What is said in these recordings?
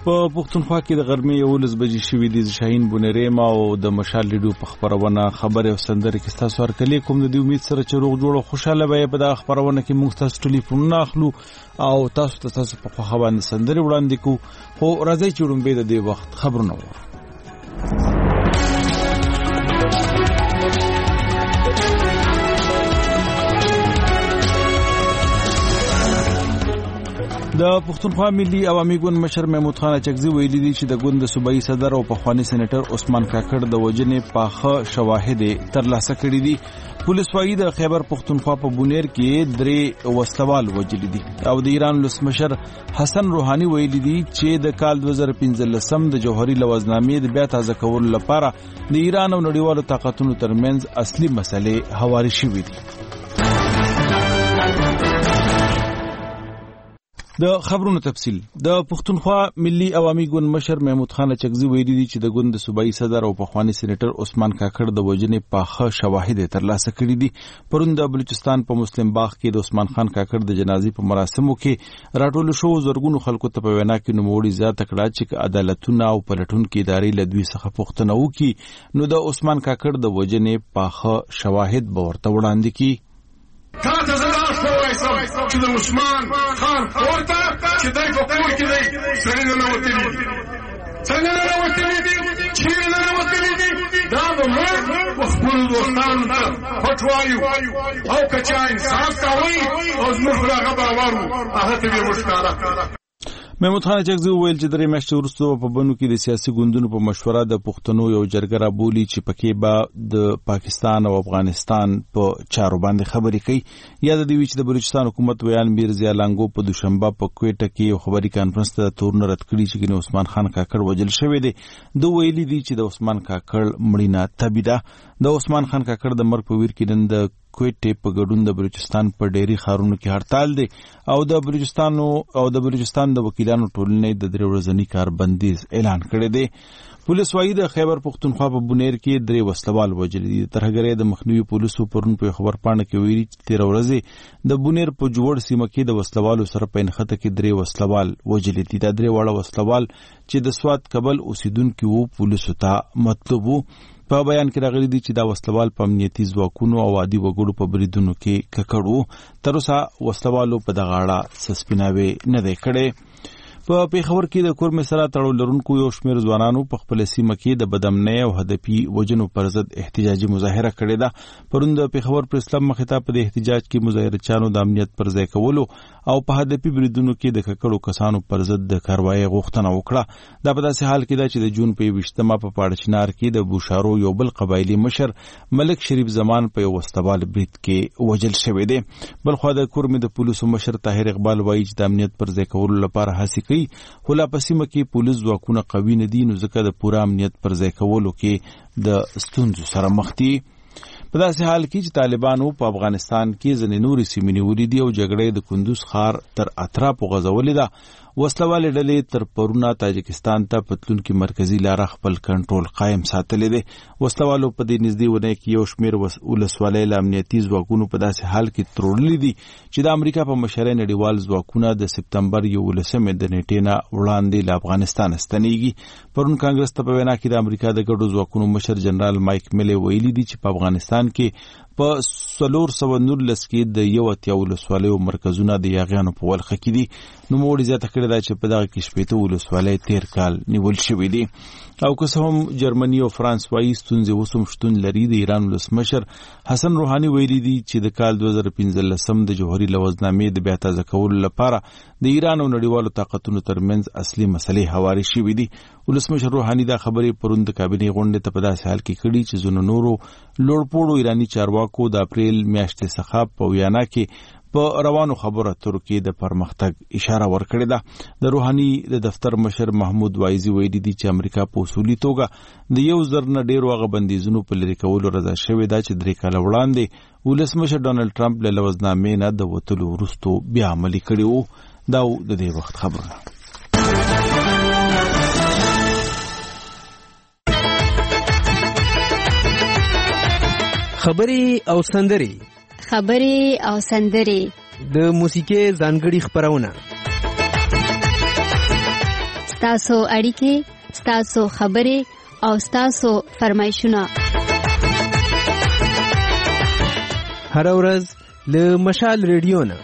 په پښتونخوا کې د غرمې 11 بجې شوې دي. شاهین بونریما او د مشال لیډو په خبرونه خبره او سندره کې تاسو ورکلې کوم د امید سره چې روغ جوړ او خوشاله به په دا خبرونه کې موږ تاسو ټلیفون اخلو او تاسو په خوا باندې سندره وړاندې کو. خو راځي چې ورومبه د دې وخت خبرونه وره. د پښتونخوا ملي عوامي ګوند مشر محمود خان اچکزي ویلي دي چې د ګوند صوبایي صدر او پخوانی سېنیټر عثمان کاکړ د وجنې پاخه شواهد ترلاسه کړي دي. پولیس وايي د خیبر پښتونخوا په بونیر کې 3 وسلوال وجل دي او د ایران ولسمشر حسن روحاني ویلي دي چې د کال 2015 د جوهري لوزنامې د بیا تازه کولو لپاره د ایران او نړیوالو طاقتونو ترمنځ اصلي مسلې هواري شوې دي. د خبرونو تفصیل. د پښتونخوا ملي عوامي ګوند مشر محمود خان اچکزي ویلي دي چې د ګوند صوبایي صدر او پخوانی سېنیټر عثمان کاکړ د وجنې پاخه شواهد ترلاسه کړي دي. پرون د بلوچستان په مسلم باغ کې د عثمان خان کاکړ د جنازې په مراسمو کې راټول شو زرګونو خلکو ته په وینا کې نوموړي زیاته کړه چې عدالتونه او پلټونکو ادارې له دوی څخه پوښتنه وکړي نو د عثمان کاکړ د وجنې پاخه شواهد به ورته وړاندې کړي. چې د عثمان خان ورته چې دای په کور کې دی څنګه نه وتلی چیرې نه وتلی دي دا به موږ خپل دوستانو ته پټ وایو او که چا انصاف کوي او زموږ پر هغه باور وو هغه ته به وښکاره. محمود خان اچکزي وویل چې 3 میاشتې وروسته په بنو کې د سیاسي ګوندونو په مشوره د پښتنو یو جرګه رابولي چې پکې به د پاکستان او افغانستان په چارو باندې خبرې کوي. یاد دی چې د بلوچستان حکومت ویان میرزا لانګو په دوشنبه په کوټه کې یو خبري کانفرنس ته تورن رد کړی چې عثمان خان کاکړ وجل شوی دی. دوی ویلي دي چې د عثمان کاکړ مړینه طبيعه د عثمان خان کاکړ د مرګ په ویر کې نن د کوټه په ګډون د بلوچستان په ډېری ښارونو کې هړتال دي او د بلوچستان د وکیلانو ټولنې د 3 ورځني کار بندیز اعلان کړی دی. پولیس وايي د خیبر پښتونخوا په بونیر کې 3 وسلوال وجل دي. ترهګرۍ د مخنیوي پولیسو پرون په خبر پاڼه کې ویلي چې 13 ورځې د بونیر په جوړ سیمه کې د وسلوالو سره په نخته کې 3 وسلوال وجل دي. دا 3 وړه وسلوال چې د سواد کابل اوسیدونکو وو پولیسو ته مطلب وو. په بیان کې راغلي دي چې دا وسلوال په امنیتي ځواکونو او عادي وګړو په بریدونو کې ککړو. تر اوسه وسلوالو په دغه اړه سسپیناوي نه دی کړی. په پیښور کې د کورمې سره تړاو لرونکو یو شمېر ځوانانو په خپل سیمه کې د بدامنۍ او هدفي وجنو پر ضد احتجاجي مظاهره کړې ده. پرون د پیښور پریس کلب مخې ته په احتجاج کې مظاهرچیانو د امنیت پر ځای کولو او په هدفي بریدونو کې د ککړو کسانو پر ضد د کاروایی غوښتنه وکړه. دا په داسې حال کې ده چې د جون په 20مه په پاړچنار کې د بوشارو یو بل قبایلی مشر ملک شریف زمان په یو وسلوال برید کې وجل شوی دی. بلخو د کورمې د پولیسو مشر طاهر اقبال وایي چې د امنیت پر ځای کولو لپاره هڅې کوي خو لا پسیمه کې پولیس ځواکونه قوي نه دي نو ځکه د پوره امنیت پر ځای کولو کې د ستونزو سره مخ دي. په داسې حال کې چې طالبانو په افغانستان کې ځینې نورې سیمې نیولې دي او جګړې د کندوز ښار تر اطرافو غځولې ده. وسلوالې ډلې تر پرونه تاجکستان ته پتلونکي مرکزی لاره خپل کنټرول قائم ساتلې ده. وسلوالو په دې نږدې ونه کې یو شمېر ولسوالۍ له امنیتي ځواکونو په داسې حال کې تړلې دي چې د امریکا په مشرۍ نړیوال ځواکونه د سپتمبر 11 د نیټې نه وړاندې له افغانستان ستنېږي. پرون کانګرس ته په وینا کې د امریکا د ګډو ځواکونو مشر جنرال مایک میلی ویلي دي چې په افغانستان کې په 419 کې د 81 ولسوالیو مرکزونه د یاغیانو په ولخه کې دي. نو موږ زیاته کړی دا چې په دغه کې 80 ولسوالۍ تیر کال نیول شوې دي. او که څه هم جرمني او فرانس وايي ستونزې اوس هم شتون لري. د ایران ولسمشر حسن روحاني ویلي دي چې د کال 2015 د جوهري لوزنامې د بیا تازه کولو لپاره د ایران او نړیوالو طاقتونو ترمنځ اصلي مسلې هواري شوې دي. ولسمشر روحاني دا خبرې پرون د کابینې غونډې ته په داسې حال کې کړي چې ځینو نورو لوړپوړو ایراني چارواکو د اپریل میاشتې څخه په ویانا کې په روانو خبرو اترو کې د پرمختګ اشاره ورکړې ده. د روحاني د دفتر مشر محمود وایزي ویلي دي چې امریکا په اصولي توګه د 1000 نه ډېرو هغه بندیزونو په لرې کولو رضا شوې ده چې 3 کاله وړاندې ولسمشر ډونالډ ټرمپ له لوزنامې نه د وتلو وروسته بیا عملي کړی وو. دا د دې وخت خبرونه. خبرې او سندرې د موسیقۍ ځانګړي خبرونه ستاسو اړیکې، ستاسو خبرې او ستاسو فرمایشونه هر ورځ له مشال ریډیو نه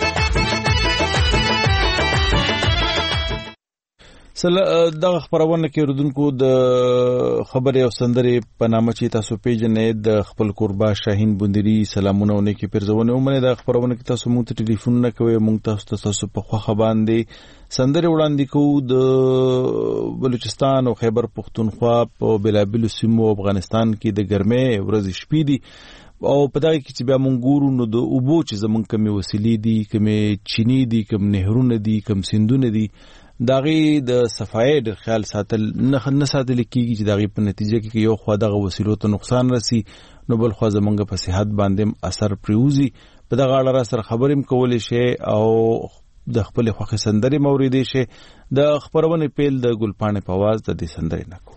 دغه خبرونه کې اوردونکو د خبرې او سندرې په نامه چې تاسو پیژنې د خپل قربا شاهین بوندری سلامونه ونه کې پرځونه ومنه د خبرونه کې تاسو مونږ ته ټلیفون نه کوئ مونږ تاسو په خوخه باندې سندرې وړاندې کوو د بلوچستان او خیبر پختونخوا په بلابل سیمو افغانستان کې د ګرمۍ ورځې شپې دي او په دغه کې چې بیا مونږ ګورو نو د اوبو چې زمونږ کمی وسیلې دي کمی چینی دي کم نهرونه دي کم سیندونه دي داغي د صفای د خیال ساتل نه ساتل کیږي چې داغي په نتیجه کې یو خوا دغه وسیلو ته نقصان رسی نو بل خوا زمونږ په صحت باندې اثر پریوزي په دغه اړه سره خبرېم کولې شي او د خپل خوخه سندري موریدې شي د خبرونه پیل د ګلپانه په आवाज د دې سندري نکو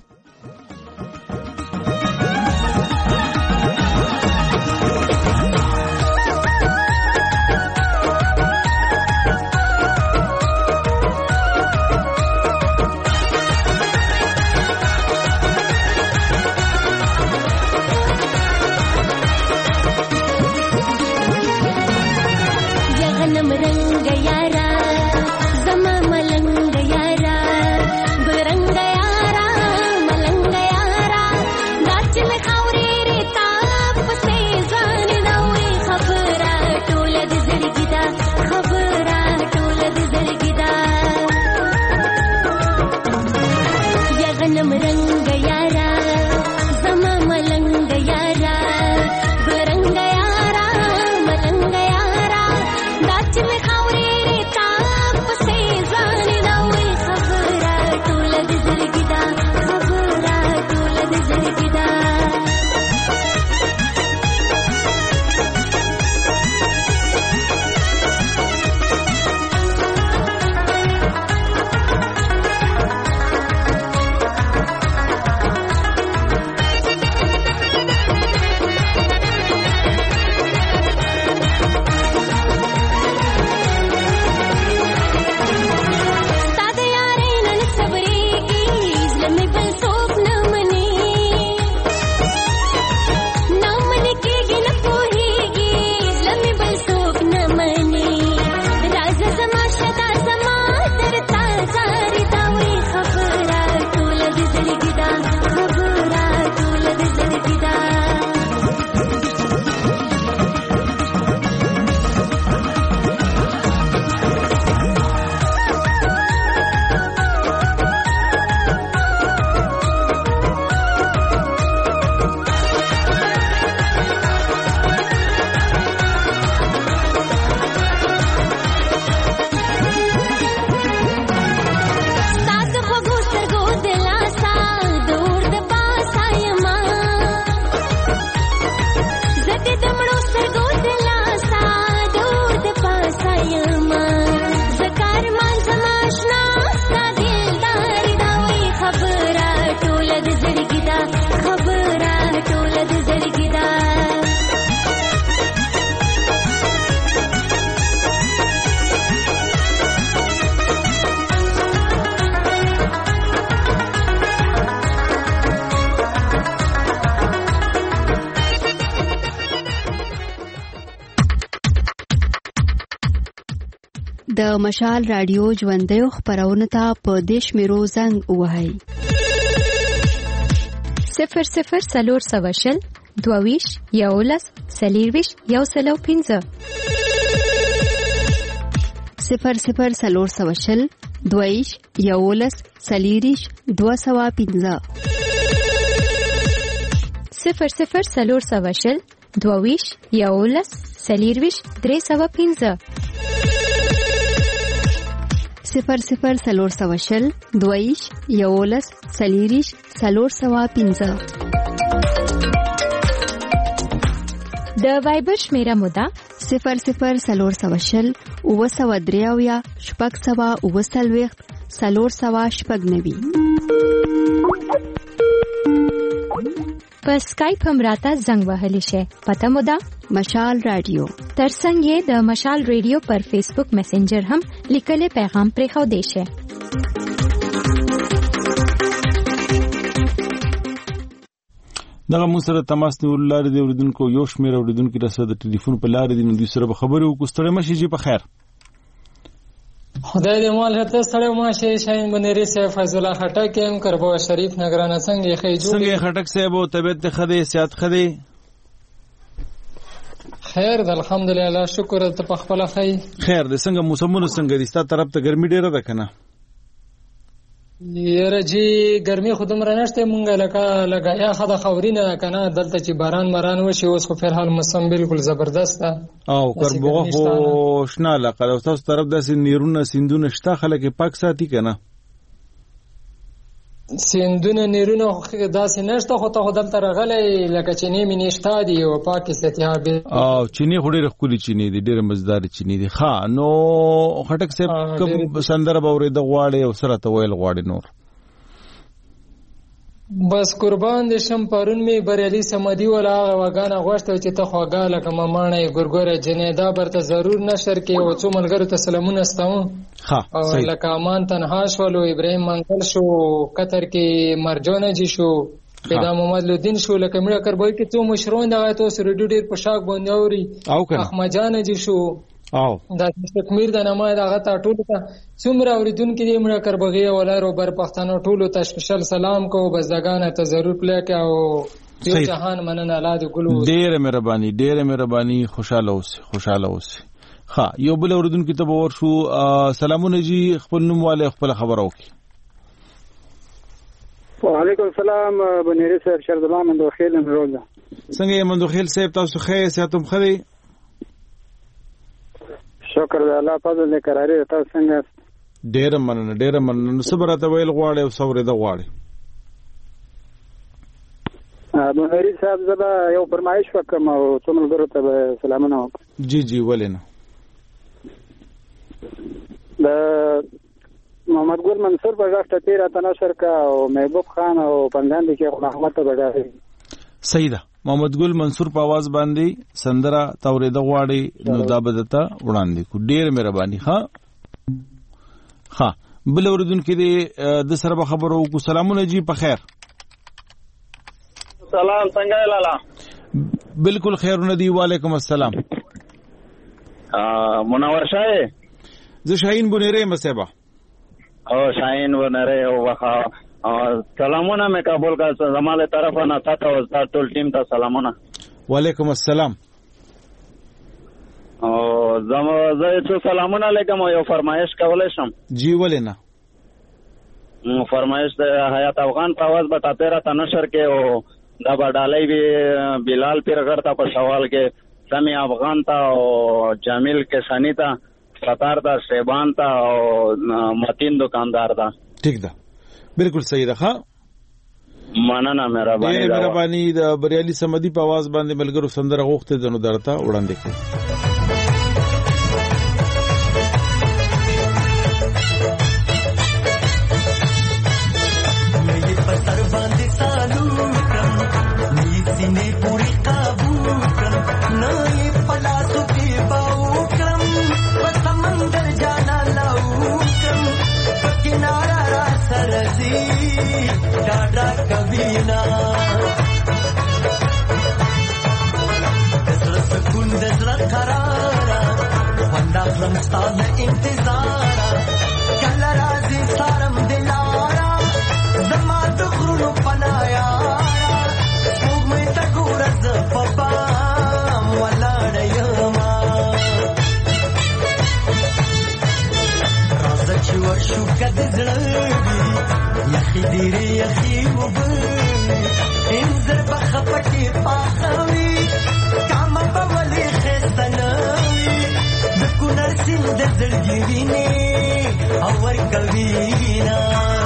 د مشال رادیو ژوندۍ خبرونه ته په دیش میرو زنګ وهاي 00 22 یولس سلیرویش یو سلو 15 00 22 یولس سلیریش 215 00 22 یولس سلیرویش 315 00 22 یولس سلیریش 315 د وایبر شمیره مودا 00 اوسودریاویا شپږ سوا اوسلويخت 390 په اسکایپ هم راته زنګ وهلی شي پته مو ده مشال رادیو ترڅنګ یې د مشال رادیو پر فیسبوک میسنجر هم لیکلي پیغام پرې خو دی شي دغه مو سره تماس نیول لارې د اوریدونکو یو شمېر اوریدونکو رسد د ټلیفون په لارې د دوی سره خبرې وکړو. ستړي مشي جی په خیر. خدای دې مال هته ستړي ماشه شاین بنيري صاحب فیض الله خټک هم کربو شریف نگران څنګه خېجو څنګه خټک صاحب او طبيعت خدای صحت خدای خیر د الحمدلله شکر ته په خپل خیر د څنګه موسمونه څنګه دي ستاسو طرف ته ګرمي ډیره ده کنه؟ یره جی ګرمي خودم رانشته مونږه لګایا خدا خورینه کنه دلته چې باران وشي اوس خو په هر حال موسم بالکل زبردست ده او کربوغه خو شنه علاقه ده. تاسو طرف داسې نیرونه سیندونه شته خلک پاک ساتي کنه؟ سیندونه نیرونه داسې نشته خو ته خودم تر غلې لکه چینی مینشتا دی او پاک استیاب او چینی خو ډېر خولي چینی دی ډېر مزدار چینی دی. ها نو خټک صاحب کوم سندره باورې د غواړي او سره ته ویل غواړي نور؟ بس قربان دې شم پرون می بریالي سمدي ولا وګانا غوښته چې ته خوګاله کوم مانې ګورګوره جنیدا برته ضرور نشر کې او څو ملګرو ته سلامونه ستاسو. ها او لکه امان تنها شولو ابراهيم منګل شو قطر کې مرجانه جی شو پیدا محمد لودین شو لکه مړه کربوي کې څو مشرون دغه تو سره ډېر پښاک باندې اوري احمد جان جی شو او دا تکمیر د نامه دغه ته ټول ته څومره اوریدونکو دې مړه کربغي ولر او بر پښتنو ټول ته سپیشل سلام کو بس دغه ته ضرور پلی کې او یو جهان مننه الله دې ګلو ډېر مهرباني خوشاله اوسئ. ها یو بل اوریدونکو ته باور شو سلامونه جی خپل نوم والے خپل خبر اوکي. وعلیکم السلام بنيري صاحب شرزمان مندوخیل امروزه څنګه مندوخیل صاحب تاسو خیر صحتم خري؟ شکر الله فضل دې قرارې تاسو څنګه؟ ډېر مننه صبرته ویل غواړي او صبر دې غواړي. بنيري صاحب زبا یو فرمایش وکم او څومره ګرو ته سلامونه وکم. جی ولینه د محمد ګل منصور په ځخته تیر اتنشر کا او محبوب خان او پنځان دي کې احمد ته بډای سیدا محمد ګل منصور په आवाज باندې سندره تورید غواړي نو دا بدته وړاندې کو. ډیر مهرباني. ها بل اوریدونکو دې د سره خبرو کو. سلامونه جی په خیر. سلام څنګه لاله؟ بالکل خیرونه دی. وعلیکم السلام. منور شاه زه شاهین بنيري مسبا او شاهین بنيري او وخا سلامونه مې قبول کړه زماله طرفه نه تاسو او ټول ټیم ته سلامونه. وعلیکم السلام. او زه څه سلامونه لیکم یو فرمایش کولای شم؟ جی ولینه فرمایش د حیات افغان په आवाज به تاسو ته نشر کې او دا باډالای وی بلال پیرغړ ته په سوال کې سمی افغان ته او جمیل کسانی ته ستار ته شیبان ته او متین دکاندار ته. ٹھیک ده بالکل صحیح ده. ها مننه مهرباني د بریالي سمدي په आवाज باندې ملګرو سندره غوښته دنو درته وړاندې کړ. کبینا دزړه سکون دزړه قرارا واندا خلمستان انتظارا کله راځي سارم دلارا زما دغرو پنایا وګمې تا ګورز پپا ولاړیما راځه چې ورشو کده زړه یخی دیری یخی وبل انزر بخپټی پاخوي کام بولی خستنوي د کونر سیند زړګي ویني او ور کوینا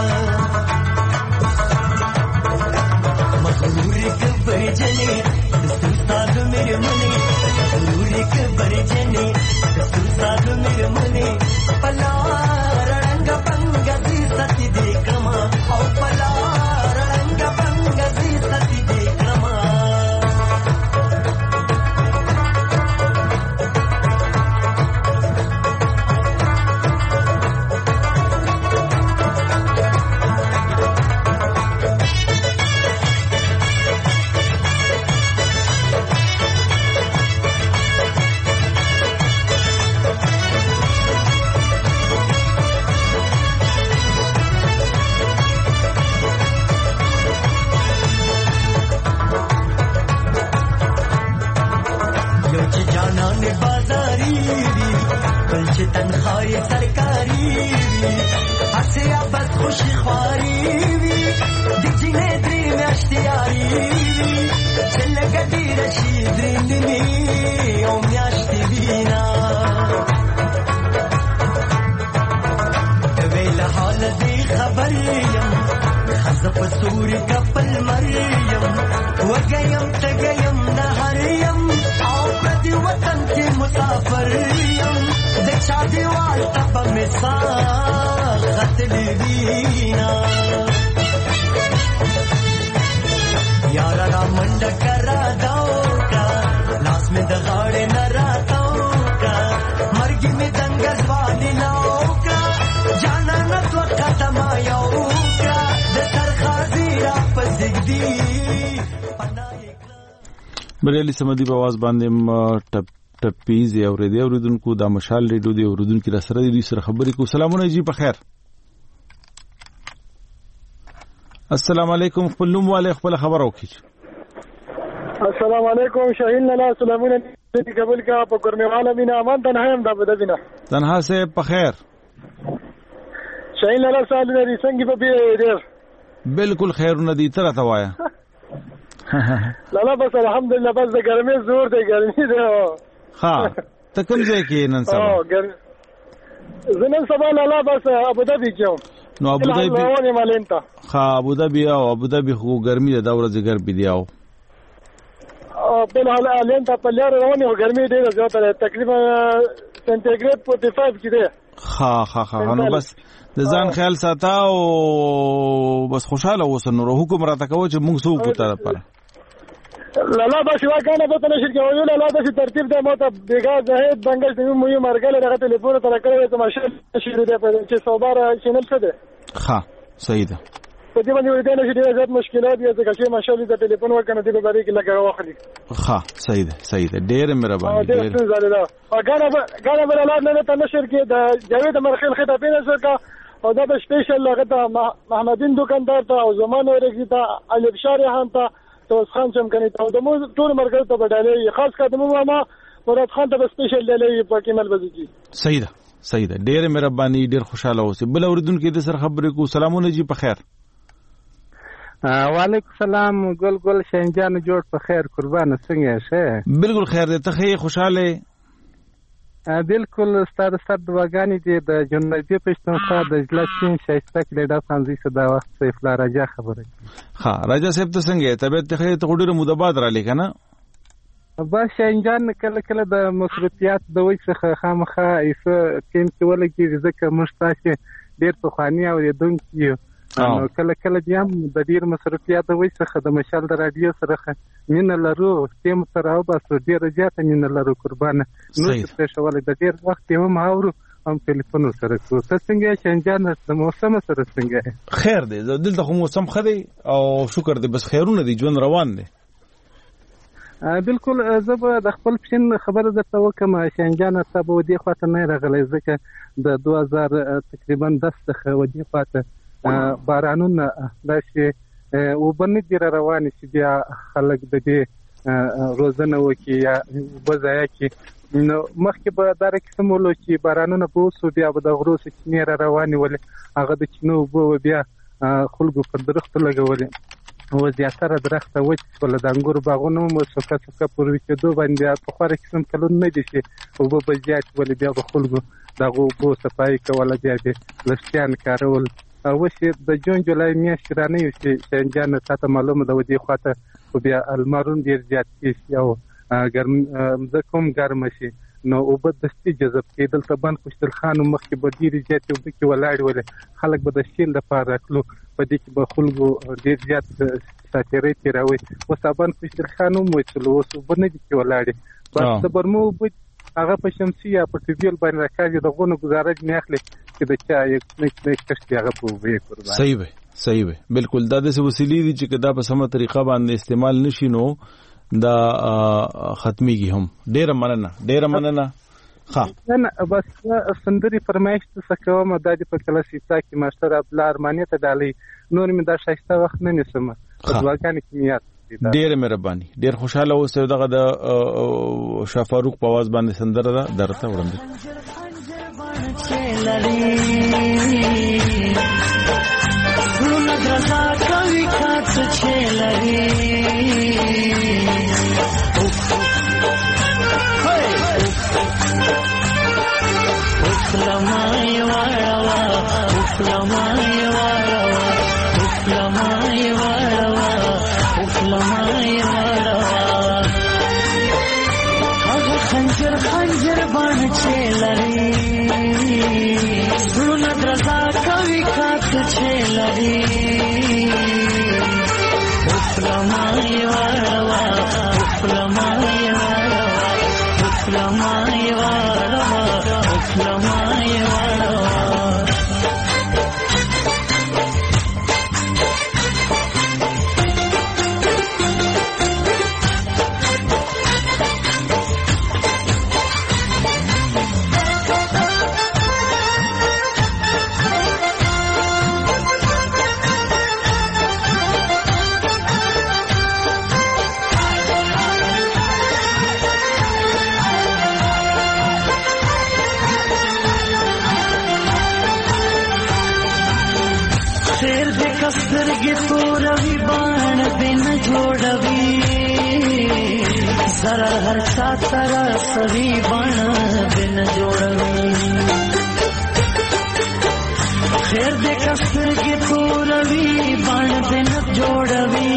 مغرور کبر جنې استاد مې منی مغرور کبر جنې استاد مې منی پلا رنگ پنګ دي ستې دې کما او پلا رنگ پنګ دي ستې دې کما یاری چل ګډي رشید رندنی او میاشتې وینا ویل حال دې خبر یم حذف سوري کپل مریم وګیم تګیم نهر یم او پردي وطن کې مسافر یم د چا دیوال تپ مثال قتل وینا یارا را منډ کرا داوکا لاس می د غاړې نه راتاوکا مرګ می دنګ ځواني لاوکا جانا نت وخت ما یوکا د سرخازي را پسګدي بریالي سمدي په आवाज باندې ټپیز او ریډیو اوریدونکو د مشال ریډیو دی اوریدونکو را سره دي سره خبرې کو. سلامونه جی په خیر. السلام علیکم. خپل نوم والے خپل خبر وکړي. السلام علیکم شاهین لاله سلامونه دې قبول کا په ګرمواله مینا امان تنها هم د بدینا تنها سے په خیر. شاهین لاله سال لري څنګه په دې بالکل خیر ندی تر توایا لاله بس الحمدلله بس د ګرمي زور دی ګرمي دی ها ته کوم ځای کې نن سبا زنن سبا لاله بس ابو ظبي کې نو ابو ظبي ها ابو ظبي او ابو ظبي خو ګرمي د دوره زګر بي دی او په حال الینتا په لار روانه او ګرمي ډیره زیاته ده تقریبا سنټیګریډ 45 کې ده ها نو بس د ځان خیال ساته او بس خوشاله اوسه نو حکم راته کوي چې موږ سو کو طرف پر لالا بس واګانه په تنه شرکت ویل لالا د ترتیب د موته بیګا زهید بنگل ته مو یې مرګله دغه ټلیفون تر کړو ته ماشه شروع ده په چې صوباره چینل څه ده ها صحیح ده په دې باندې ورته نشي ډېر زیات مشکلات دي ځکه چې ماشه د ټلیفون ورکنه دی په باندې کې لګا واخلي ها صحیح ده ډېر مهرباني ډېر زړه واګانه بل لاله نه ته نشر کې د جاوید مرخیل خطابې نشر کا او دا به سپیشل لغه ته محمدین دکاندار ته او زمانه ورګی ته علي بشاری هم ته توس خان چم کني ته د مو ټول مرګ ته بدلې خاص کده مو ما مراد خان ته سپیشل دلې په کمل بزکی صحیح ده ډېر مهرباني ډېر خوشاله اوسه بل اوریدونکو د سر خبرې کو. سلامونه جی په خیر. وعلیکم سلام ګل شینجان جوړ په خیر قربان څنګه شه بالکل خیر ده ته خې خوشاله بالکل ستاسو سره دواګانی دي د جنوبي پښتونخوا د اجلاسین شایسته کلیډا څنګه صدا وخت سیف لا راجا خبره ها راجا صاحب ته څنګه طبيعت ته خې ته ډیره مدباد را لیکنه بس شینجان کله د مصرفيات د وې څخه خامخا ایسه کیم کې ولګي ځکه مشتاشه ډیر په خاني او دونکو نو کله بیا د ډیر مصرفيات د وې څخه د مشال د رادیو سره مين لرو تیم سره او بس ډیر زیات مين لرو قربانه نو څه شول د ډیر وخت یو ماورو هم ټلیفون سره کو څنګه شینجان د موسم سره څنګه خیر دی دلته خو موسم خدي او شکر دی بس خیرونه دی ژوند روان دی بالکل زه به د خپل پښین خبره درته وکم شینجان ته به ودی خاطر نه راغلی ځکه د 2000 تقریبا 10 څخه ودی خاطر بارانونه داسې وبنه دي روانې چې بیا خلک د دې روزنه وکي یا وبځای کې نو مخکې به دا رقمولو چې بارانونه به وسو بیا به د غرو سکینې روانې ولې هغه د چینو به بیا خلکو پر درخت لګولې و زیاتره درخت وچ ول د انګور باغونو مو څوکه پوروي کېدو باندې په خوري قسم کلون نه دي چې او به زیات ول بیا به خلکو دغه بو صفای کوله بیا د لښتيان کارول او چې د جون جولای میاشت رانه یو چې شینجان ته معلومه ده ودی خاطر خو بیا المارون ډیر زیات شي او ګرم زکم ګرم شي نو او بد دستي جذب کېدل ته باندې خوشتل خان مخکې به ډیر زیات یو کې ولاړ ول خلک به د شیل لپاره کلو په دې کې به خلکو ډیر زیات ساتيري تیراوي او صابن خوشتل خان مو چې لو وسو باندې کې ولاړ بس برمو هغه په شمسیه په ټیویل باندې راکاږي د غونو گزارش نه اخلي چې د چا یو نیک کشتي هغه په وې قربان صحیح وي بالکل دا د وسیلې دي چې دا په سمه طریقه باندې استعمال نشي نو دا ختميږي هم ډېر مننه ها نه بس سندري فرمایش څه کوم د دې په کلاسیکا کې ماستر عبد الله ارماني ته ډالي نور می دا شایسته وخت نه نسم په واګانې کې میات ډېر مهرباني ډېر خوشاله اوسه دغه د شاه فاروق په आवाज باندې سندره ده درته وړاندې کات چلری لمای وړوا لمای وړوا لمای وړوا لمای وړوا هغه خنجر خنجر باندې چلری زړه درزا کوي کات چلری لمای وړوا لمای وړوا لمای وړوا لمای وړوا سترګې توروي باڼ بن جوړوي زره هر چا سره سوي باڼ بن جوړوي خیر دې که سترګې توروي باڼ بن جوړوي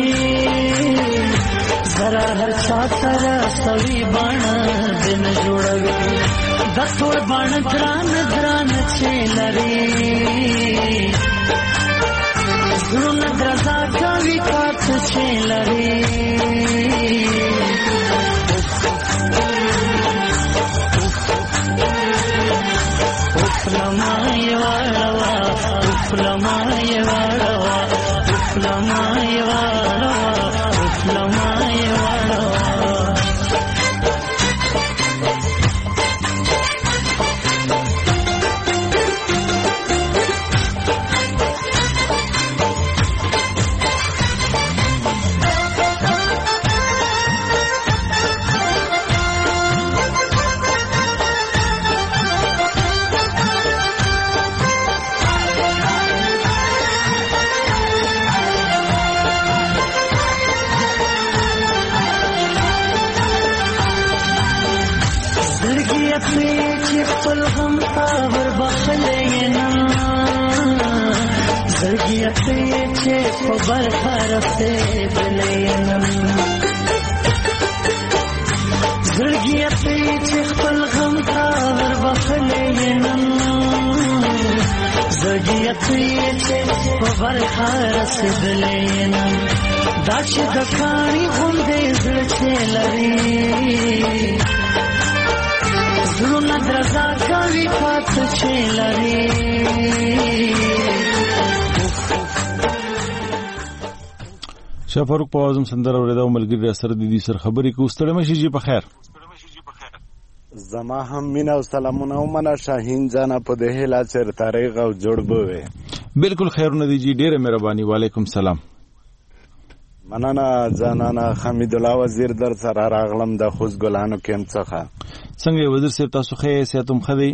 زره هر چا سره سوي باڼ بن جوړوي د ټول باڼ ګران ګران چې لري زړه درزا کوي کات چې لري لمای وړوا لمای وړوا لمای وړوا لمای وړوا خبر خرفته بلینم زړګیته چې خپل غم تا ور بخلینم زړګیته چې خبر خرفته بلینم دا چې د کانی غوندې زړه چې لري زړه درزا کوي کات چې لري شاه فاروق په اوازم سندره اوریدا او ملګری سره د دې سر خبرې کو ستړي مشي جی په خیر زما هم مینا او سلامونه او منا شاهین جانا په دې لا چر تاریخ او جوړ بوي بالکل خیرونه دی جی ډیره مهرباني وعلیکم سلام منانا جانانا حمید الله وزیر در سره راغلم د خوش ګلانو کېم څخه څنګه وزیر صاحب تاسو خې سیاتم خدي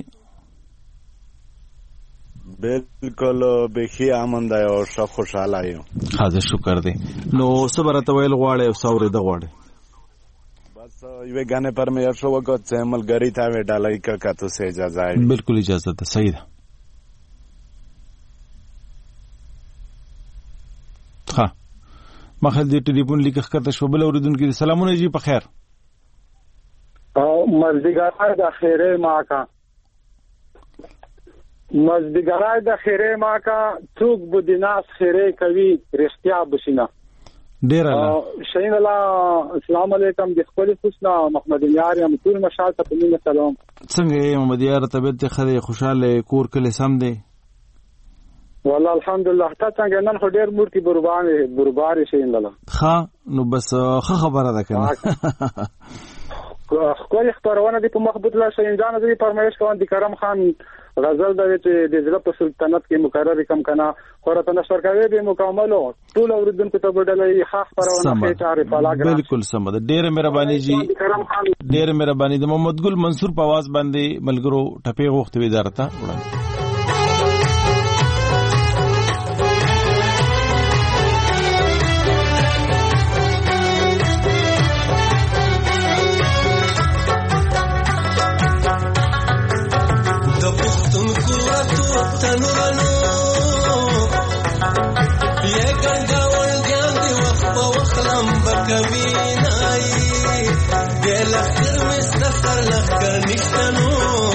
بالکل بخي امنده او خوشاله یم حاضر شکر دی نو صبر ته ویل غواړي او ساورې د غواړي بس یو غانه پر مې شو وګت چې ملګری تا وې ډالای کا ته سه اجازه ہے بالکل اجازه ده صحیح ده ها مخه دې ټلیفون لیکه کته شو بل اوریدونکو سلامونه جی په خیر او مزدګار د خیره ما کا مزدګار د خیره ما کا څوک بدیناس خیره کوي رښتیا بشینا ډیر الله شین الله السلام علیکم د خپل حسنا محمد یار یم ټول مشال ته مين سلام څنګه محمد یار طبيعت خره خوشاله کور کله سم دی والله الحمدلله تا څنګه نن خو ډیر مورتي بربار شین الله ها نو بس خبره ده کنه خو خبرونه دي په مخبوط لا شین ځان دې فرمایش کوم د کرم خان غزل د ضلع په سلطنت کې مقرر کم کنا خورته نشر کوي به مکملو ټول اوریدونکو ته بدلې ښه خبرونه کې تعریف علاقه بالکل سم ده ډېر مهرباني جی ډېر مهرباني د محمد ګل منصور په आवाज باندې ملګرو ټپې غوښتي وزارت وړاندې ورکوینای د لخر مستخر لخر نشتنو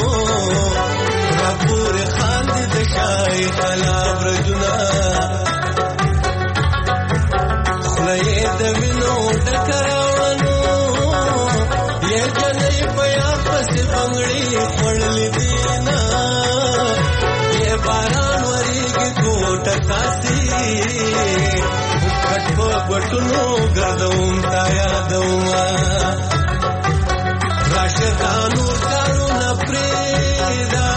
راپور خان د شای خلاب رجنا خلای د وینو ټکراونو یې جنې پیا پس بنگړي پړلې دینا یې باران وریږي کوټ تاسي کټ په وټونو ګرځوم تا یادوم راشدانو کارو نپریدا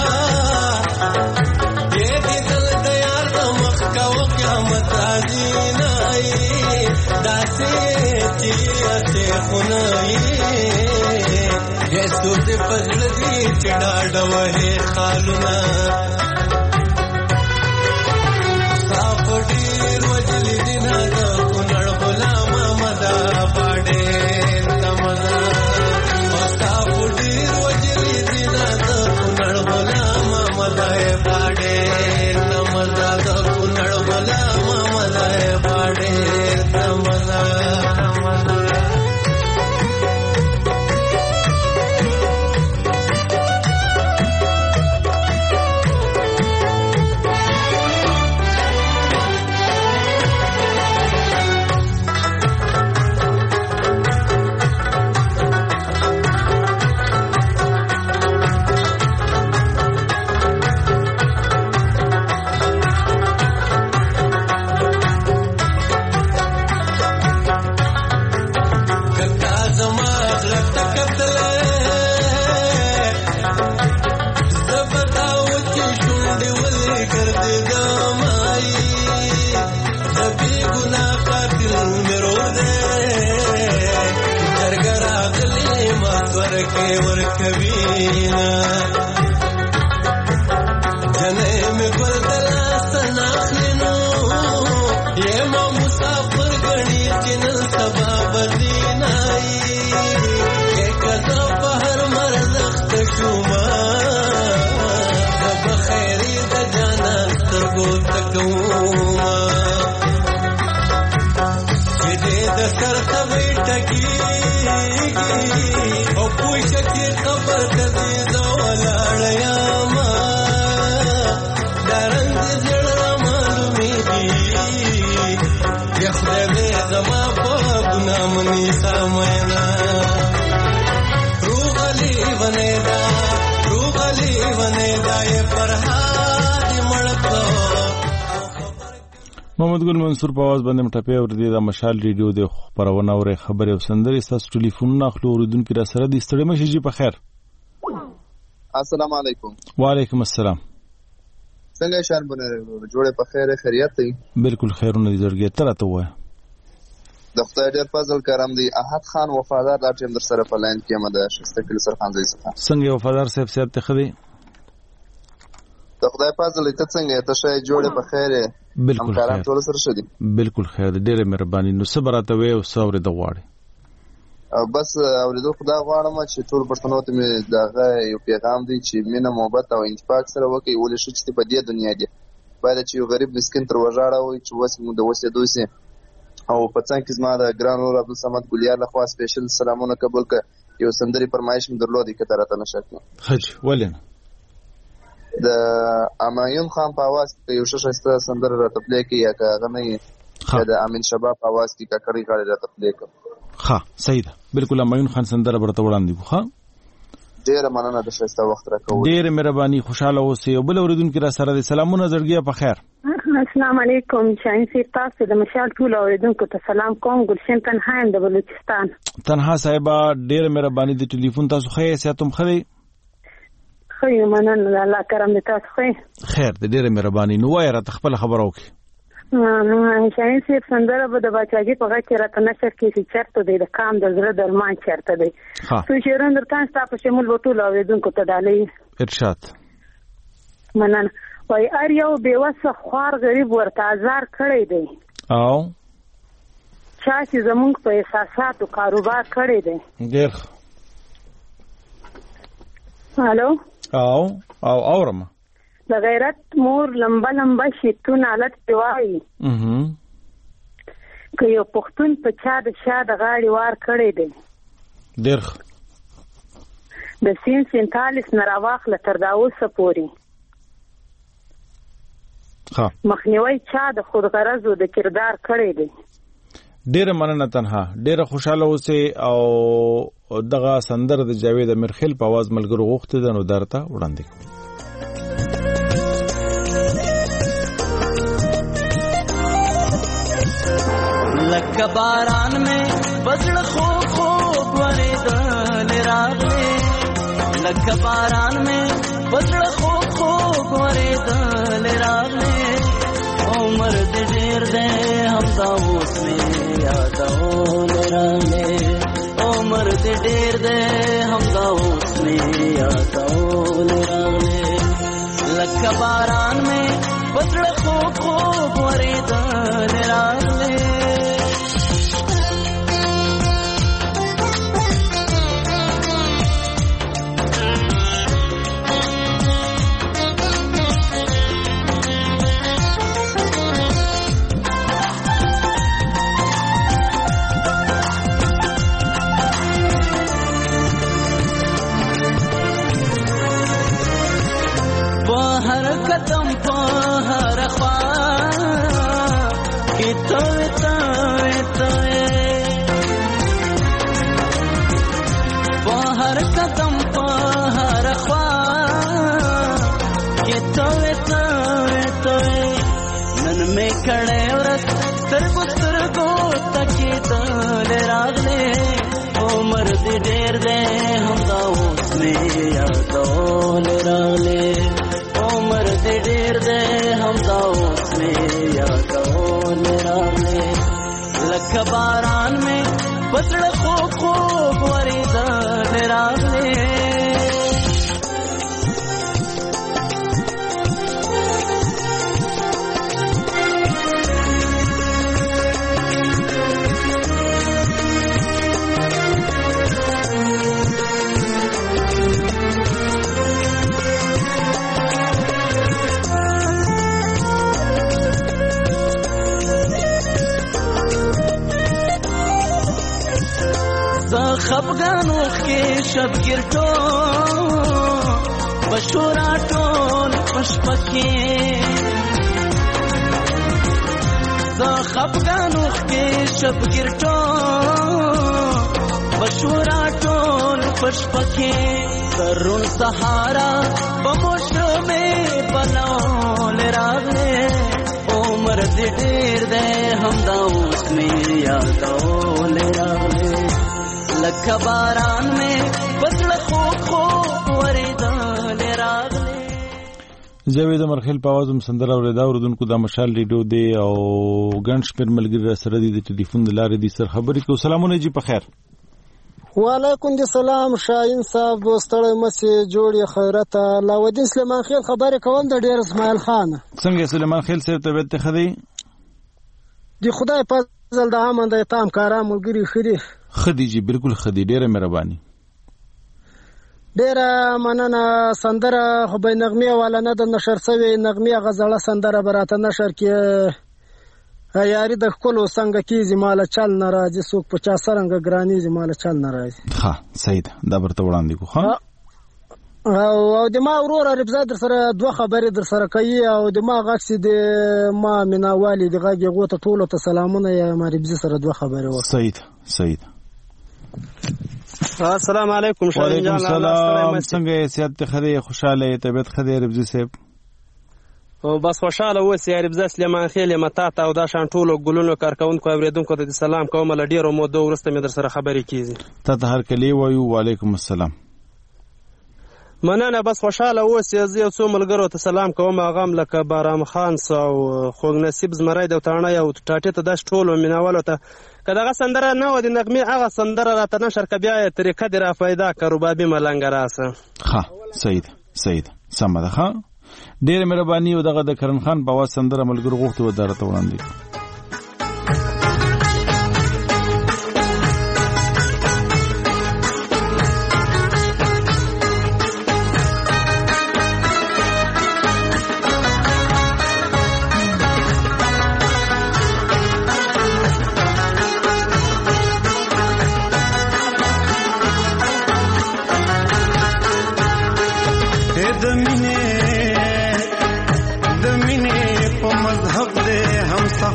یې دې دل تیار د مخ کا قیامت راځي نای داسې چې اسه خنای یسو دې پزړ دې چډاډوه خالونه صافډیر وجلی دینا د کونړ غلام مدا پاډې تمنا صافډیر وجلی دینا د کونړ غلام مدا پاډې تمنا د کونړ غلام مدا پاډې تمنا محمد ګل منصور په आवाज باندې مټپه اور دي د مشال ریډیو د خبرونه او خبري او سندري تاسو ټلیفون اخلو اوریدونکو را سره د ستړي مشي جی په خیر. السلام علیکم. وعلیکم السلام. څنګه شان بنره جوړه په خیر خیریت دی؟ بالکل خیرونه دي زړګي تر ته وای. د خدای ډېر فضل کرم دی. احد خان وفادار دا ټیم در سره په لاین کې مده شسته کلی سرخان زوی څخه. څنګه وفادار صاحب صاحب ته خدي؟ د خدای فضل ته څنګه ته شای جوړه په خیر. بالکل خیر. ټول سره شدي. بالکل خیر ډېر مهرباني. نو صبرته وې او صبر د غواړي. بس اوریدو خدای غواړم چې ټول پښتنو ته مې دغه یو پیغام دی چې مینه محبت او انتفاق سره وکړي ولې شي چې په دې دنیا دی باید چې یو غریب مسکین تر وژاړه وي چې وس مو د وسې دوسي او په څنګه کې زما د ګران ور عبد الصمد ګلیار لخوا سپیشل سلامونه قبول ک یو سندري فرمایش مې درلودي کته راته نشته حج ولنه د امایون خان په आवाज کې یو ششسته سندره راته پلی کې یا کاغه نه د امین شباب په आवाज کې ککړی غاړي راته پلی کې ها صحیح ده بالکل امایون خان سندره برته وړاندې کو ها ډیر مننه د شسته وخت راکوي ډیر مهرباني خوشاله اوسئ او بل اوریدونکو را سره د سلامونه زړګي په خیر. السلام علیکم شاهین سي تاسو د مشال ټول اوریدونکو ته سلام کوم ګلشن تنها د بلوچستان. تنها صاحبہ ډیر مهرباني د ټلیفون تاسو خې ساتم خې خیر مننه الله کرم دې تاسو خې خیر د ډیر مهرباني نو وای را خپل خبر اوکي شاهین سي سندره به د بچاګي په غږ کې راته نشر کې چې چرته دی د کام د زړه درمان چرته دی څو شیرین درته تاسو شمول وټول اوریدونکو ته ډالې ارشاد مننه وای ار یو بیوسه خوار غریب ورته آزار کړی دی او چا چې زمونږ په احساساتو کاروبار کړی دی ډیر هالو او اورم د غیرت مور لمبا لمبا شیتون حالت پیوای که یو پښتون په چا د شا د غاړې وار کړی دی ډېر د سین 47 نه راواخله تر دا اوسه پورې مخنیوي چا د خودغرضو د کردار کړی دی. ډېره مننه تنها ډېره خوشاله اوسئ او دغه سندره د جاوید امیرخیل په आवाज ملګرو غوښتي ده نو درته وړاندې کوم. لکه باران میں بزړه خو خوب ورېدل راغلې لکه باران میں بزړه خو خوب ورېدل راغلې عمر دې ډېر دی همدا اوس مې یادول راغلې عمر دې ډېر دی همدا اوس مې یادول راغلې لکه باران میں بزړه خو خوب ورېدل راغلې قدم په هر خوا کې توې په هر قدم په هر خوا کې توې نن مې کړې ورځ سترګو تکې تل راغلې عمر دې ډېر دی همدا اوس مې یادول راغلې عمر دې ډېر دی همدا اوس مې یادول راغلې لکه باران مې بزړه خوب ورېدل راغلې خفګانو کې شبګیر ټول بشورا ټول پشپکې زه خفګانو کې شبګیر ټول بشورا ټول پشپکې ترون سهارا بموشمې بنول راغلې عمر دې ډېر دی همدا اوس مې یادول راغلې لکه باران میں بزړه خو ورېدل راغلې. جاوید امیرخیل په आवाज سندره اوریدا اوردونکو د مشال ریډیو دی او ګڼ شمېر ملګري سره د ټلیفون د لارې دي سره خبرې کوي. سلامونه جی په خیر. وعلیکم السلام شاهین صاحب ستړی مسي جوړې خیرت علاوالدین سلیمان خیل خبرې کوم د ډیر اسماعیل خان. څنګه سلیمان خیل صاحب طبیعت ته خدي دی خدای په فضل د امن د تام کارا ملګری خري خدیجی بالکل خدی ډیره مهرباني ډیره مننه. سندره خو به نغمه والا نه د نشر سوي نغمه غزله سندره براته نشر کې یاري د خپل څنګه کیږي مال چل ناراضي څوک په چا سرنګ ګراني مال چل ناراضي. ها صحیح ده دا برته وړاندې کو. ها او د ما ورور ربزا در سره دوه خبرې در سره کوي او د ما غاکسي د ما مینا والد غاګي غوته ټولو ته سلامونه یا ما ربزي سره دوه خبرې وکړه. صحیح السلام علیکم شاهین جان. السلام څنګه سیادت خدای خوشاله طبیعت خدای ربزي صاحب او بس خوشاله اوسې ربزي سلیمان خیل متا ته او دا شان ټولو ګلونو کارکونکو اوریدونکو ته سلام کوم ل ډیرو مو دوه ورسته مې در سره خبرې کیږي. ته هر کلی وایو وعلیکم السلام. مننه بس خوشاله اوسې زه یو څو ملګرو ته سلام کوم اغام لکه بارام خان او خوږ نصیب زمری د تاڼه یو ټاټه ته داش ټولو میناولو ته کداغه سندره نه و د نغمه هغه سندره راته نشر ک بیا طریقه دی را فایده کروبابي ملنګ راسه. ها صحیح سم ده. ها ډېر مهرباني او دغه د کرن خان په واس سندره ملګرو غوښته و درته وړاندې.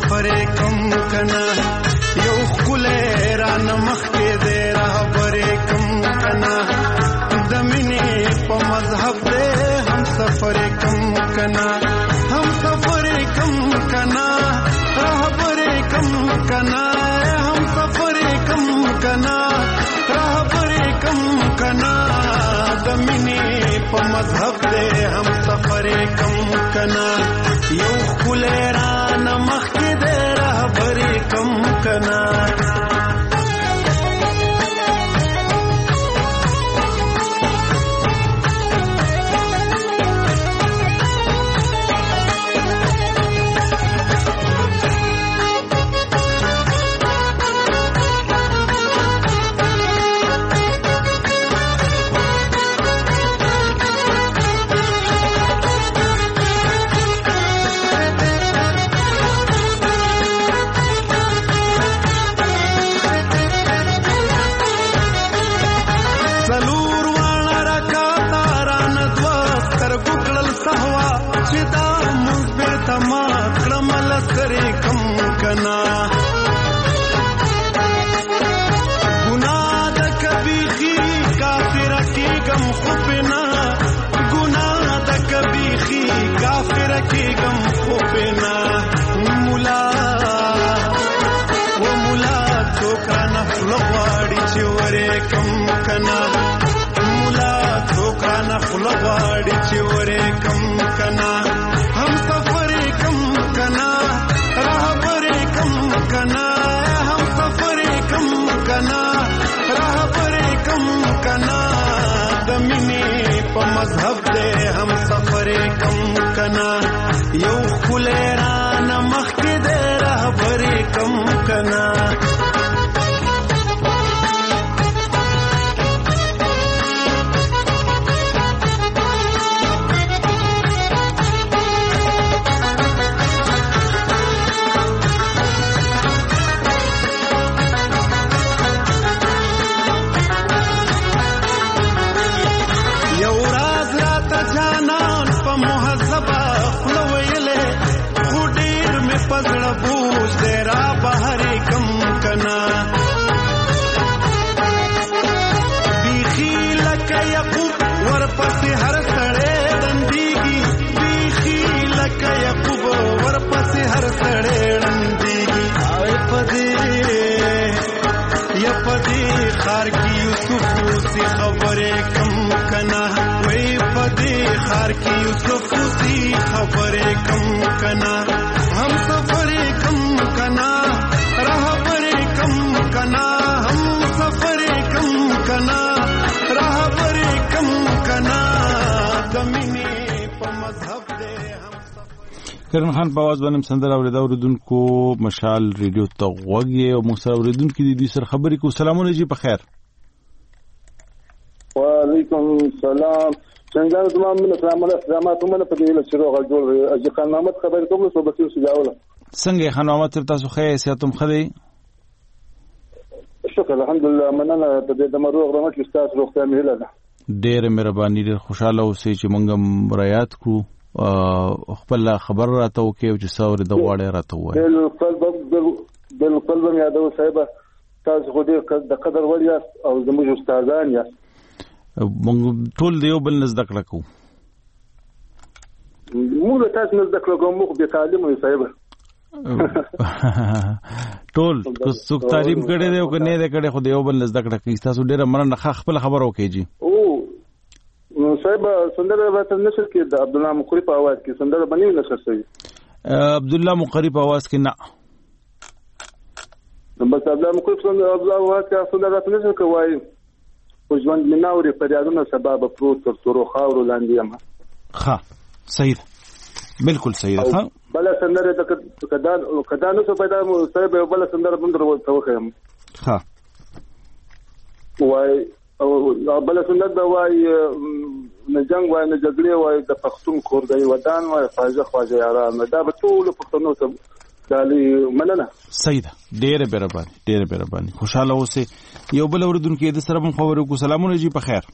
سفر کم کنا یو خله را نمخ کې دې رهبر کم کنا د مینې په مذهب دې هم سفر کم کنا هم سفر کم کنا رهبر کم کنا هم سفر کم کنا رهبر کم کنا د مینې په مذهب دې هم سفر کم کنا یو خله را نمخ کې دې رهبر کم کنا لغواړي چې ورې کم کنا هم سفر کم کنا رهبر کم کنا هم سفر کم کنا رهبر کم کنا د مینې په مذهب دې هم سفر کم کنا یو خله را نمخ کې دې رهبر کم کنا خار کی یوسف سی خبر کم کنا ہم سفر کم کنا رہبر کم کنا ہم سفر کم کنا رہبر کم کنا زمینی په مذهب دې هم کرن خان په आवाज باندې سندره اوریدونکو مشال ریډیو ته غوږی او موږ اوریدونکو دي سره خبرې کو سلامونه جی په خیر وعلیکم السلام څنګه تمام من سلامات ومنه په دې له شروع جوړ اجي خان محمد خبرې کوم څه بچو سجاوله څنګه خان محمد تاسو خیر سیاتم خدي شکر الحمدلله مننه د دې د مروغ رحمت استاد روغتیا مهله ده ډېر مهرباني ډېر خوشاله اوسئ چې مونږ رعایت کو خپل خبر راته وکي او چې څاور د غواړي راته وایي بالقلب یادو صاحب تاسو خو دې د قدر وړ یاست او زموږ استادان یاست مونږ ټول دیو بل نزد کړه کو موږ تاسو نزد کړه کوم موږ به تعلیم وي صاحب ټول څوک تعلیم کړي دی او کنه دې کړي خو دیو بل نزد کړه کی تاسو ډیره مننه خپل خبر وکي جی او صاحب سندره وته نشر کې د عبد الله مقری په आवाज کې سندره بنوي نشر شوی عبد الله مقری په आवाज کې نه بس عبد الله مقری څنګه عبد الله واځ کې سندره نشر کوي او ژوند مناوري پریادونه سبب پروت تر تورو خاور لاندې ما ها صحیح بالکل صحیح ها بل سندره د کدان نو پیدا صاحب بل سندره بندر وخم ها وای او بل سندره د وای نه جنگ وای نه جګړه وای د پښتون کور دی ودان وای خواجه یاران دا به ټول پښتنو ته دالي مننه صحیح ډېر مهرباني خوشاله اوسئ یو بل اوریدونکو د سره هم خبرو کو سلامونه جی په خیر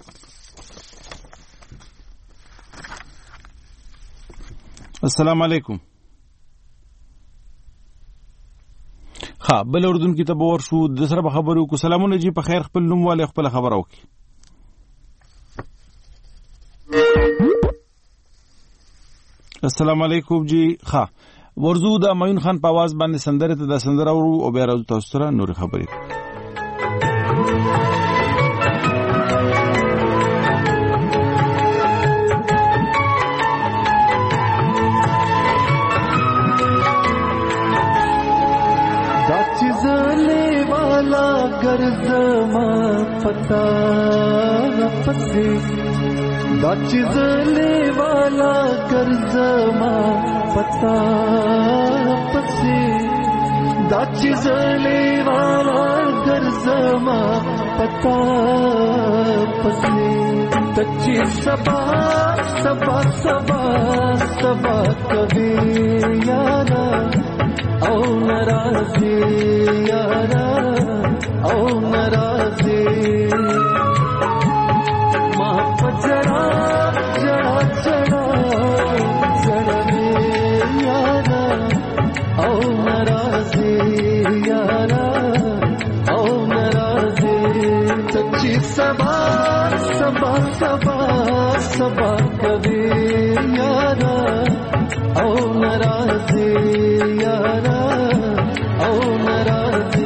السلام علیکم ها بل اردن کې ته باور شو د سره خبرو کو سلامونه جی په خیر خپل نوم والے خپل خبرو کی السلام علیکم جی ها ورزو د معین خان په आवाज باندې سندره ته د سندره ورو او بیا راځو تاسو سره نور خبرې गर्दमा पता पसे दा चिजले वाला गर्दमा पता पसे दा चिजले वाला गर्दमा पता पसे तच्ची सबा सबा सबा सबा कभी यारा ओ नाराज़ी यारा او ناراضي ما پجرا جڑا جڑا جڑا یارا او ناراضي یارا او ناراضي سچی سبا سبا سبا سبا کبھی یارا او ناراضي یارا او ناراضي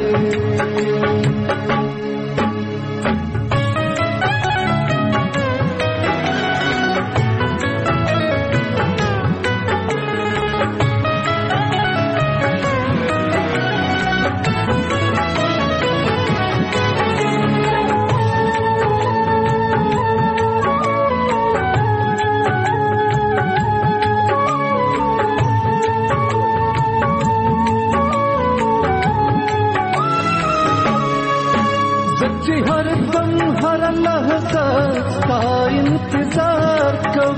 इंतजार कब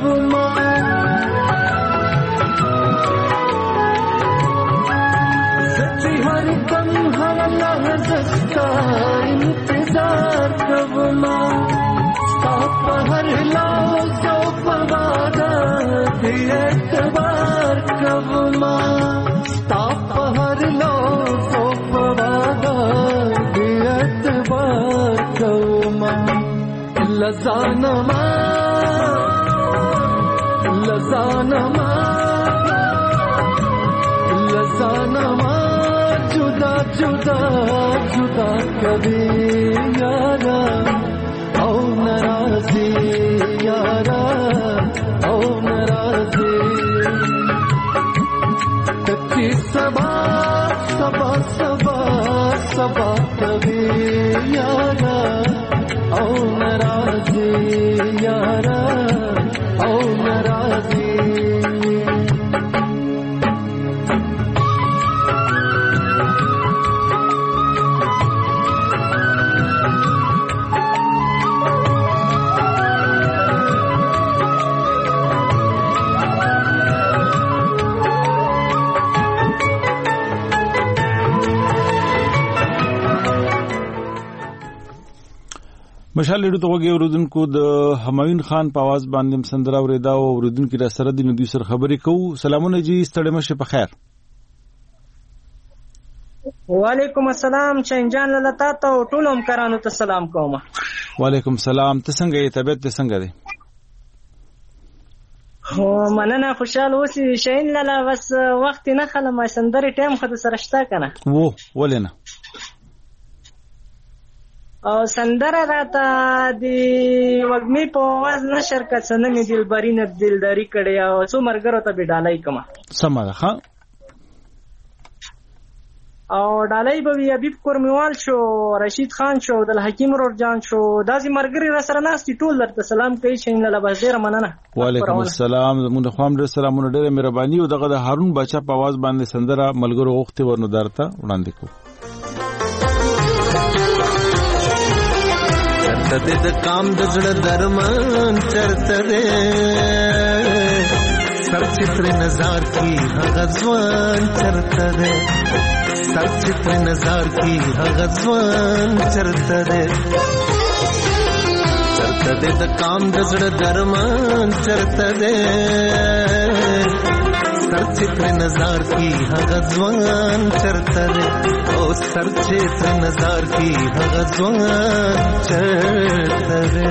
सच्ची हर दम हर लहज़त का इंतजार कब हर लफ्ज़ों पर वादा एतबार कब हर लफ्ज़ों पर वादा एतबार कब लज़ानमा लज़ानमा लज़ानमा जुदा जुदा जुदा कभी यारा ओ नाराज़ी यारा ओ नाराज़ी कच्ची सबा सबा सबा सबा कभी यारा ओ नाराज़ी यारा ओ नाराज़ी مشال لري ته وګي اوردونکو د همایون خان په आवाज باندې سندره اوریدا او اوردونکو را سره د ندوی سره خبرې کوو سلامونه جی ستړي مشه په خیر وعلیکم السلام چنجان لتا ته ټول هم کرانو ته سلام کوم وعلیکم السلام ته څنګه یې طبيعت ته څنګه دی هو مننه خوشاله اوسې شین لاله بس وخت نه خلم سندري ټیم خو سره شته کنه وو ولنه او سندره راته دی وګمی په واز نشر کڅنه می دلبری نه دلداری کړي او څو مرګرو ته به ډالای کما سمه ښه او ډالای به وی حبیب کورمیوال شو رشید خان شو عبد الحکیم رورجان شو دازي مرګري را سره ناس ټول درته سلام کوي شین له بس ډیر مننه وعلیکم السلام مونږ خو هم ډیر سلامونه ډیر مهرباني او دغه هارون بچا په आवाज باندې سندره ملګرو وخت ورنو درته وړاندې کو چرته د کام د زړه درمان چرته ده سر چتر نظر کی هغه ځوان چرته ده سر چتر نظر کی هغه ځوان چرته ده چرته د کام د زړه درمان چرته ده سر چې پر نظر کی هغه ځوان چرته دی او سر چې پر نظر کی هغه ځوان چرته دی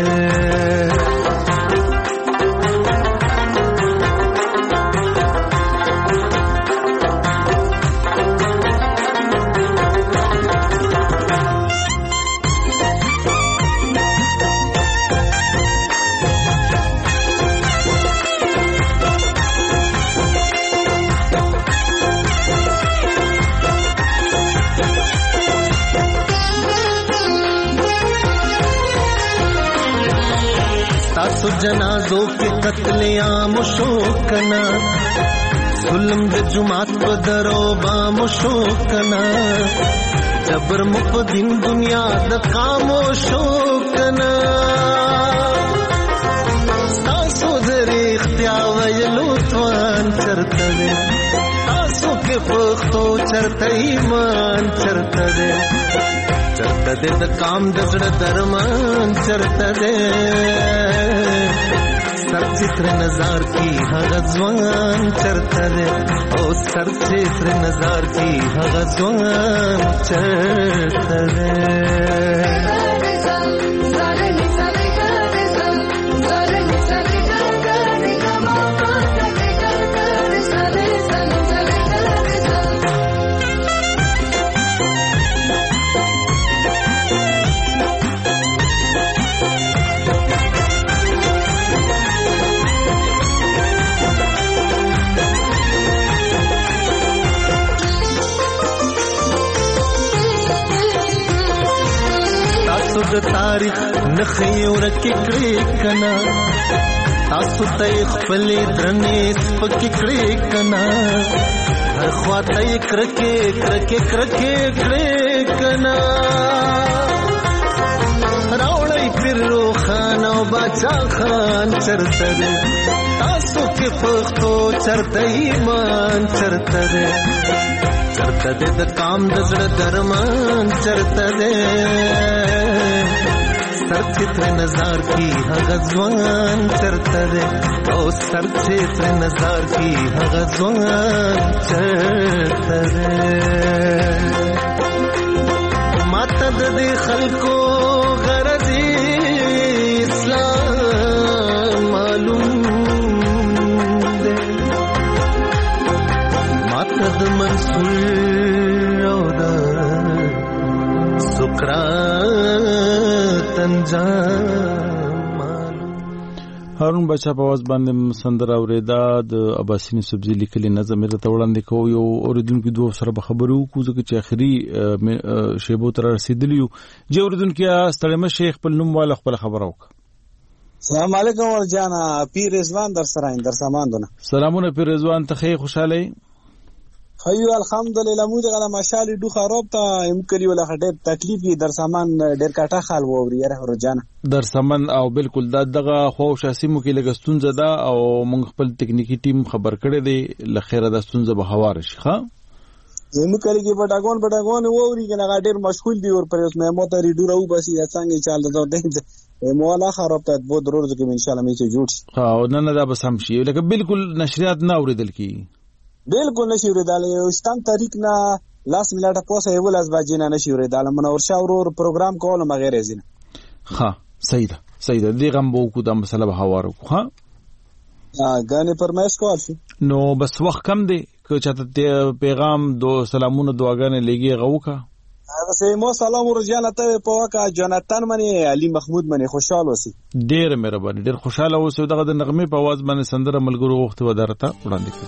تاسو جنازو کې قتل عام شو کنا ظلم د جماعت په درو بام شو کنا جبر مقدم دنیا د خاموشو کنا تاسو درې اختیار ویلو توان چرته دي تاسو کې پختو چرته ایمان چرته دي چرته دې د کام د زړه درمان چرته دې سر چې تر نظر کی هغه ځوان چرته دې او سر چې تر نظر کی هغه ځوان چرته دې د تاریخ نخي ورکې کړې کنا تاسو ته خپل درنې سپک کړې کنا هر خواته کرکې کرکې کرکې کړې کنا راوړې پیر روخان او باچا خان چرته دې تاسو کې پختو چرته ایمان چرته دې چرته دې د کام د زړه درمان چرته دې سر چې تر نظر کی هغه ځوان چرته دې او سر چې تر نظر کی هغه ځوان چرته دې ماته د خلکو غرضی اسلام معلوم دې ماته د منصور او د سقراط هارون بچا په واز باندې سندره اوریدا د عباسین سبزی لیکلي نظم ته وړاندې کوو یو اوریدونکو دوه سره خبرو کوو چې اخري شیبو تر رسیدلیو چې اوریدونکو ستړي شیخ په نوم والا خپل خبرو السلام علیکم ورجانا پیر رضوان در سره در ساماندونه سلامونه پیر رضوان ته خوشاله خیو الحمدلله مو دغه مشالې دوه خراب ته امکلی ولا ډېر تکلیف در سامان ډېر کاټه خال ووري ورجانا در سامان او بالکل دغه خو شاسمو کې لګستون زده او موږ خپل ټکنیکی ټیم خبر کړی دی لخيره د ستونزه به هوار شي ښا زمو کلی کې بډاګون ووري کنه ډېر مشغول دی ور پر اوس مې مو ته ریډو راو بس یا څنګه چل دا مولا خراب ته بہت ضرور کې ان شاء الله مې چې جوړ ها نن دا بس هم شي لکه بالکل نشریات نه اوریدل کی بالکل نشي ورېدل استان تاریخ نه لاس ملاټه پوسه یو لاس باجی نه نشي ورېدل منور شاه ورور پروګرام کول مغیر زینه ها صحیح ده دې غم بو کو د مسله به هوارو ها غانې پرمایش کول شي نو بس وخت کم دی که چاته پیغام دو سلامونه دعاګانې لګي غوکا بس مو سلام ورجانه ته په واکا جنتان منی علي محمود منی خوشاله اوسې ډېر مهرباني ډېر خوشاله اوسې دغه د نغمه په आवाज باندې سندره ملګرو وخت ودارته وړاندې کړ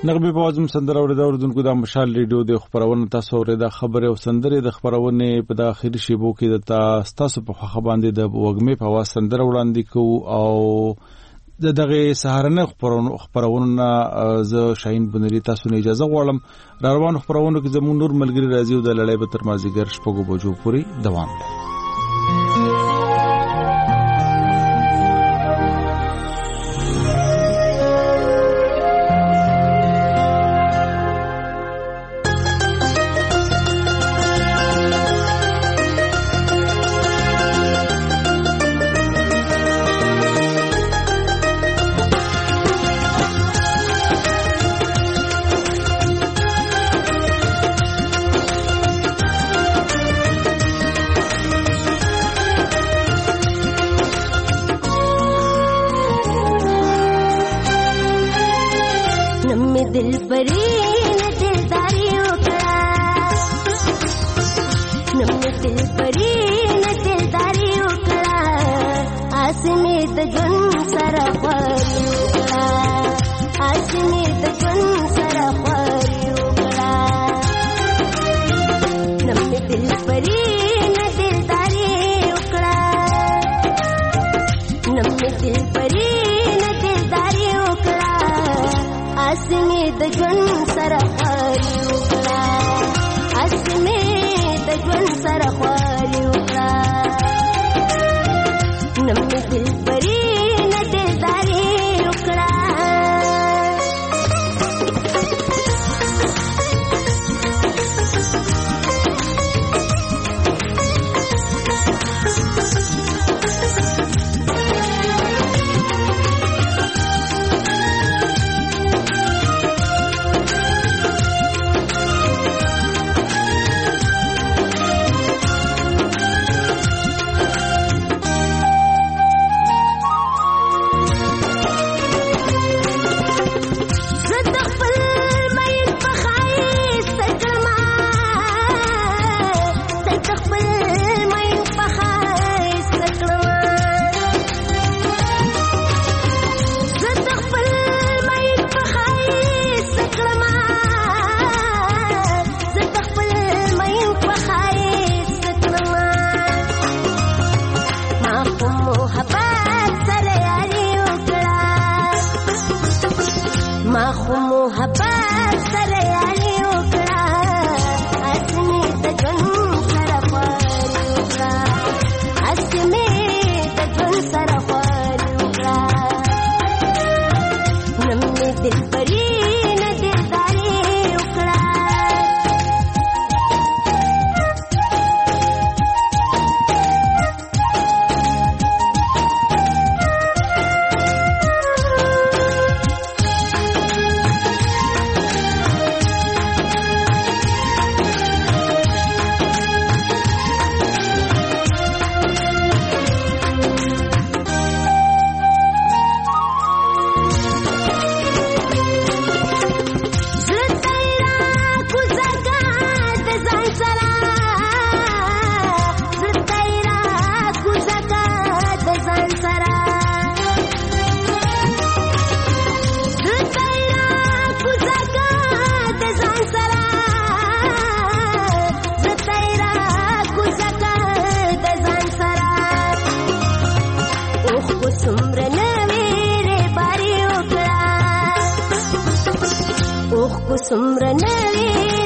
نغمه په وازم سندره اوریدونکو د مشال ریډیو د خبرونه تاسو اوریدا خبره او سندره د خبرونه په د اخیری شیبو کې د تاسو په خبره باندې د وګمې په واس سندره وړاندې کو او دغه سهارنه خبرونه ز شاهین بنری تاسو نه اجازه غواړم روان خبرونه کې زمون نور ملګری راځي او د لړۍ به تر مازیګر شپږو بجو پورې دوام لري. سمرنوي